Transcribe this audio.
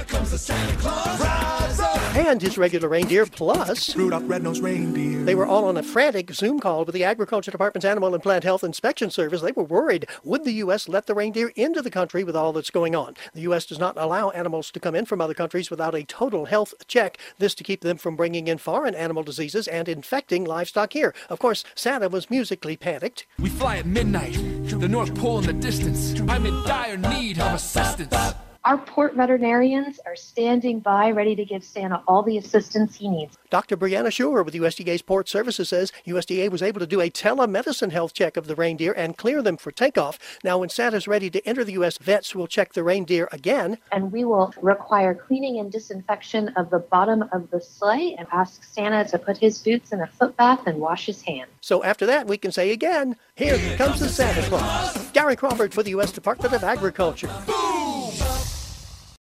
comes the Santa Claus. Rise up. And his regular reindeer plus Rudolph Red-Nosed Reindeer. They were all on a frantic Zoom call with the Agriculture Department's Animal and Plant Health Inspection Service. They were worried. Would the U.S. let the reindeer into the country with all that's going on? The U.S. does not allow animals to come in from other countries without a total health check. This to keep them from bringing in foreign animal diseases and infecting livestock here. Of course, Santa was musically panicked. We fly at midnight, the North Pole in the distance. I'm in dire need of assistance. Our port veterinarians are standing by, ready to give Santa all the assistance he needs. Dr. Brianna Schur with USDA's Port Services says USDA was able to do a telemedicine health check of the reindeer and clear them for takeoff. Now, when Santa's ready to enter the U.S., vets will check the reindeer again. And we will require cleaning and disinfection of the bottom of the sleigh and ask Santa to put his boots in a foot bath and wash his hands. So after that, we can say again, here comes the Santa Claus. Gary Crawford for the U.S. Department of Agriculture.